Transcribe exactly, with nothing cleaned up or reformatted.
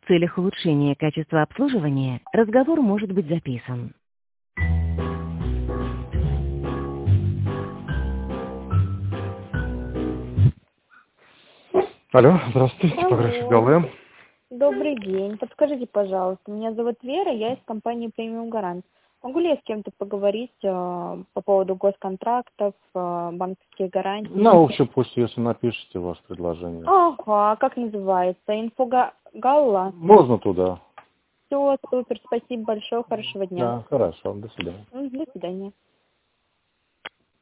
целях улучшения качества обслуживания разговор может быть записан. Алло, здравствуйте, Алло. типография ГАЛЭ. Добрый день. Подскажите, пожалуйста, меня зовут Вера, я из компании Премиум Гарант. Могу ли я с кем-то поговорить э, по поводу госконтрактов, э, банковских гарантий? На общую почту, если напишите ваше предложение. Ага, как называется? Инфогалла? Можно туда. Все, супер, спасибо большое, хорошего дня. Да, хорошо, до свидания. М, До свидания.